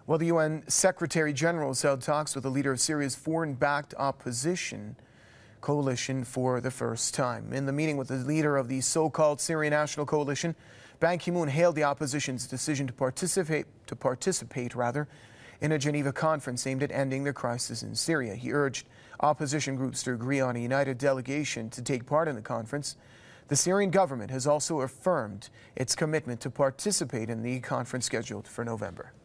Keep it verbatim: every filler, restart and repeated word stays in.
Well, the U N Secretary General held talks with the leader of Syria's foreign-backed opposition coalition for the first time. In the meeting with the leader of the so-called Syrian National Coalition, Ban Ki-moon hailed the opposition's decision to participate, to participate rather, in a Geneva conference aimed at ending the crisis in Syria. He urged opposition groups to agree on a united delegation to take part in the conference. The Syrian government has also affirmed its commitment to participate in the conference scheduled for November.